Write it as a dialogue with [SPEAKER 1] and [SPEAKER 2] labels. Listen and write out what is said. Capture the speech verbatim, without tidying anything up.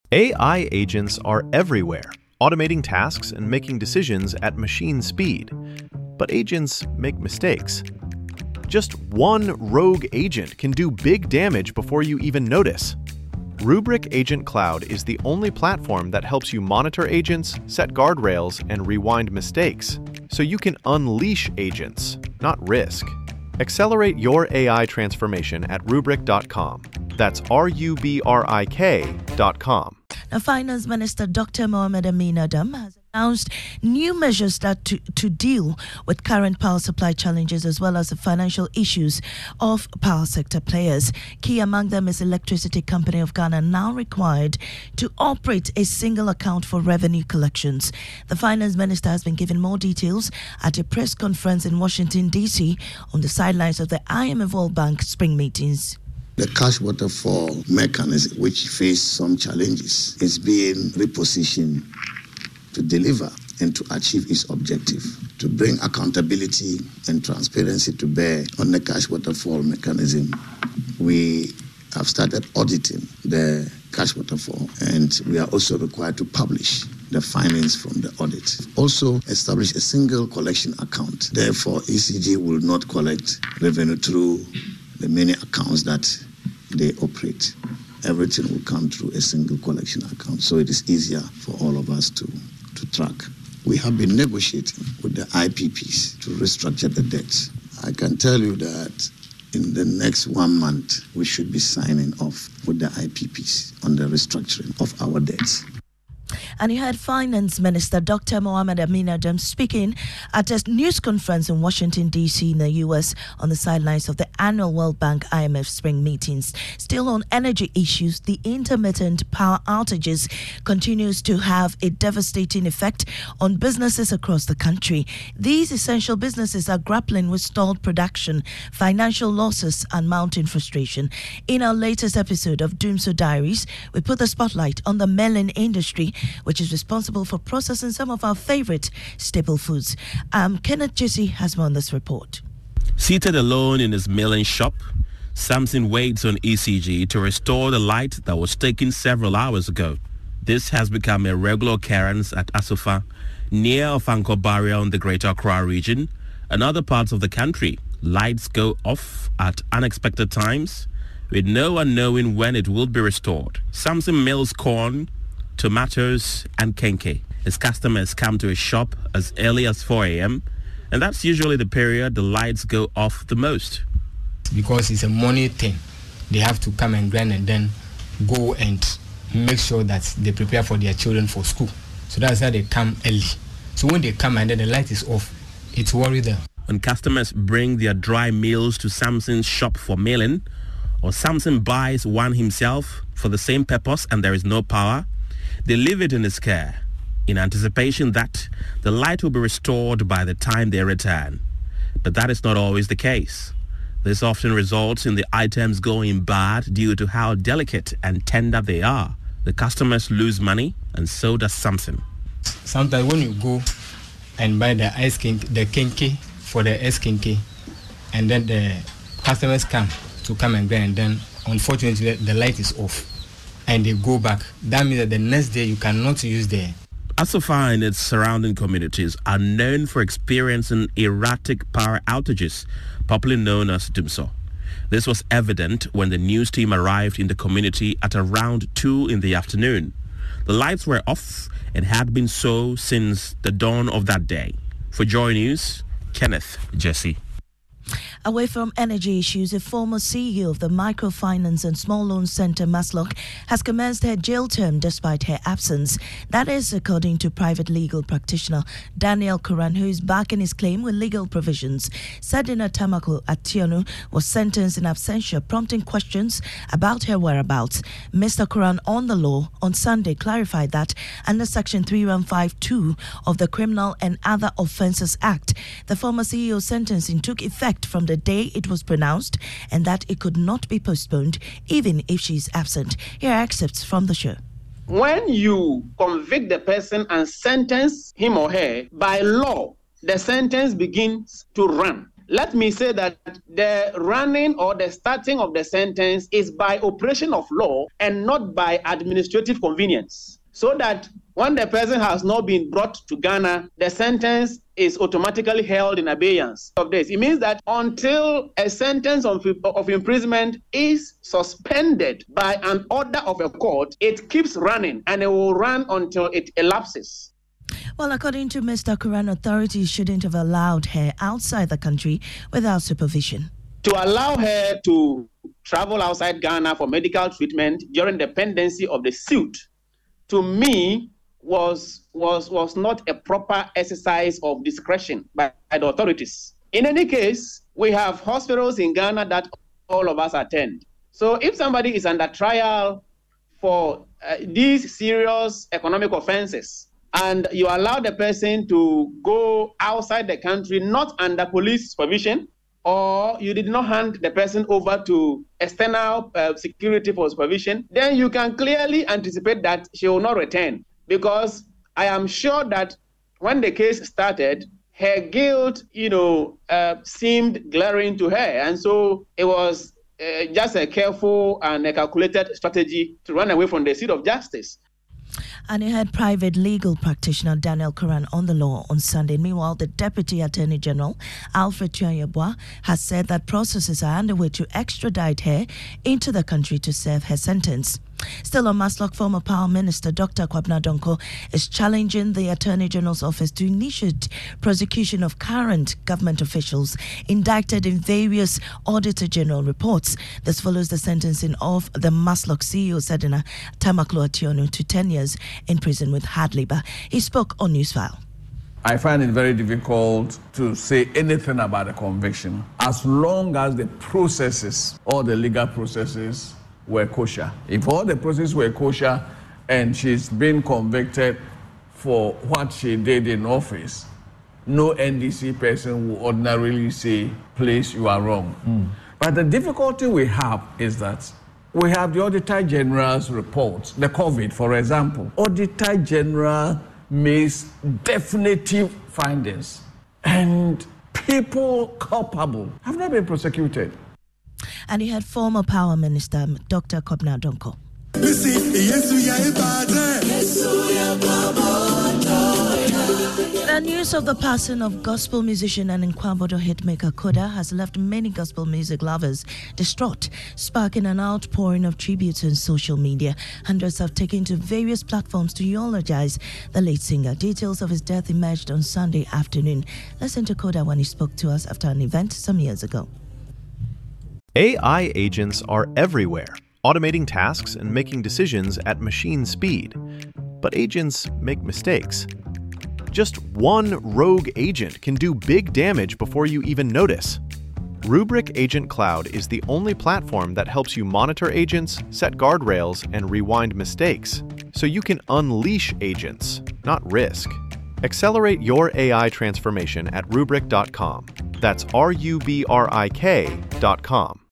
[SPEAKER 1] A I agents are everywhere, automating tasks and making decisions at machine speed. But agents make mistakes. Just one rogue agent can do big damage before you even notice. Rubrik Agent Cloud is the only platform that helps you monitor agents, set guardrails, and rewind mistakes, so you can unleash agents, not risk. Accelerate your A I transformation at rubrik dot com. That's R U B R I K dot com.
[SPEAKER 2] Now, Finance Minister Doctor Mohamed Amin Adam has announced new measures that to, to deal with current power supply challenges as well as the financial issues of power sector players. Key among them is Electricity Company of Ghana, now required to operate a single account for revenue collections. The Finance Minister has been given more details at a press conference in Washington, D C on the sidelines of the I M F World Bank spring meetings.
[SPEAKER 3] The cash waterfall mechanism, which faced some challenges, is being repositioned to deliver and to achieve its objective, to bring accountability and transparency to bear on the cash waterfall mechanism. We have started auditing the cash waterfall, and we are also required to publish the findings from the audit. Also establish a single collection account. Therefore, E C G will not collect revenue through the many accounts that they operate. Everything will come through a single collection account, so it is easier for all of us to, to track. We have been negotiating with the I P Ps to restructure the debts. I can tell you that in the next one month, we should be signing off with the I P Ps on the restructuring of our debts.
[SPEAKER 2] And you heard Finance Minister Doctor Mohamed Amin Adam speaking at a news conference in Washington, D C in the U S on the sidelines of the annual World Bank I M F spring meetings. Still on energy issues, the intermittent power outages continues to have a devastating effect on businesses across the country. These essential businesses are grappling with stalled production, financial losses, and mounting frustration. In our latest episode of Doomso Diaries, we put the spotlight on the melon industry, which is responsible for processing some of our favorite staple foods. Um, Kenneth Jesse has more on this report.
[SPEAKER 4] Seated alone in his melon shop, Samson waits on E C G to restore the light that was taken several hours ago. This has become a regular occurrence at Asufa, near Ofanko Barrier in the Greater Accra region and other parts of the country. Lights go off at unexpected times, with no one knowing when it will be restored. Samson mills corn, tomatoes and kenke. His customers come to his shop as early as four a.m. and that's usually the period the lights go off the most.
[SPEAKER 5] Because it's a money thing, they have to come and grind and then go and make sure that they prepare for their children for school. So that's why they come early. So when they come and then the light is off, it's worry them.
[SPEAKER 4] When customers bring their dry meals to Samson's shop for mailing, or Samson buys one himself for the same purpose and there is no power, they leave it in his care in anticipation that the light will be restored by the time they return. But that is not always the case. This often results in the items going bad due to how delicate and tender they are. The customers lose money, and so does Samson.
[SPEAKER 5] Sometimes when you go and buy the ice king, the kinky for the ice kinky, and then the customers come to come and grind, and then unfortunately the light is off and they go back. That means that the next day you cannot use the...
[SPEAKER 4] Asufa and its surrounding communities are known for experiencing erratic power outages, popularly known as Doomso. This was evident when the news team arrived in the community at around two in the afternoon. The lights were off and had been so since the dawn of that day. For Joy News, Kenneth Jesse.
[SPEAKER 2] Away from energy issues, a former C E O of the Microfinance and Small Loan Centre, Maslock, has commenced her jail term despite her absence. That is according to private legal practitioner Daniel Koran, who is backing his claim with legal provisions. Sadina Tamako Ationu was sentenced in absentia, prompting questions about her whereabouts. Mister Koran on the law on Sunday clarified that under Section three one five two of the Criminal and Other Offences Act, the former C E O's sentencing took effect from the day it was pronounced and that it could not be postponed even if she is absent. Here are excerpts from the show.
[SPEAKER 6] When you convict the person and sentence him or her, by law, the sentence begins to run. let me say that the running or the starting of the sentence is by operation of law and not by administrative convenience. So that when the person has not been brought to Ghana, the sentence is automatically held in abeyance of this. It means that until a sentence of, of imprisonment is suspended by an order of a court, it keeps running and it will run until it elapses.
[SPEAKER 2] Well, according to Mister Kuran, authorities shouldn't have allowed her outside the country without supervision.
[SPEAKER 6] To allow her to travel outside Ghana for medical treatment during the pendency of the suit, to me, was was was not a proper exercise of discretion by, by the authorities. In any case, we have hospitals in Ghana that all of us attend. So if somebody is under trial for uh, these serious economic offenses, and you allow the person to go outside the country not under police supervision, or you did not hand the person over to external uh, security for supervision, then you can clearly anticipate that she will not return. Because I am sure that when the case started, her guilt, you know, uh, seemed glaring to her. And so it was uh, just a careful and a calculated strategy to run away from the seat of justice.
[SPEAKER 2] And you had private legal practitioner Daniel Kuran on the law on Sunday. Meanwhile, the Deputy Attorney General, Alfred Tuah-Yeboah, has said that processes are underway to extradite her into the country to serve her sentence. Still on Maslock, former Power Minister Doctor Kwabena Donkor is challenging the Attorney General's office to initiate prosecution of current government officials indicted in various Auditor General reports. This follows the sentencing of the Maslock C E O Sedina Tamaklo Ationu to ten years in prison with hard labor. He spoke on Newsfile.
[SPEAKER 7] I find it very difficult to say anything about the conviction as long as the processes, all the legal processes, were kosher. If all the processes were kosher and she's been convicted for what she did in office, no N D C person would ordinarily say, please, you are wrong. Mm. But the difficulty we have is that we have the Auditor General's report, the COVID, for example. Auditor General makes definitive findings, and people culpable have not been prosecuted.
[SPEAKER 2] And he had former Power Minister Doctor Kwabena Donkor. The news of the passing of gospel musician and Nkwabodo hitmaker Koda has left many gospel music lovers distraught, sparking an outpouring of tributes on social media. Hundreds have taken to various platforms to eulogize the late singer. Details of his death emerged on Sunday afternoon. Listen to Koda when he spoke to us after an event some years ago.
[SPEAKER 1] A I agents are everywhere, automating tasks and making decisions at machine speed. But agents make mistakes. Just one rogue agent can do big damage before you even notice. Rubrik Agent Cloud is the only platform that helps you monitor agents, set guardrails, and rewind mistakes, so you can unleash agents, not risk. Accelerate your A I transformation at rubrik dot com. That's R U B R I K dot com.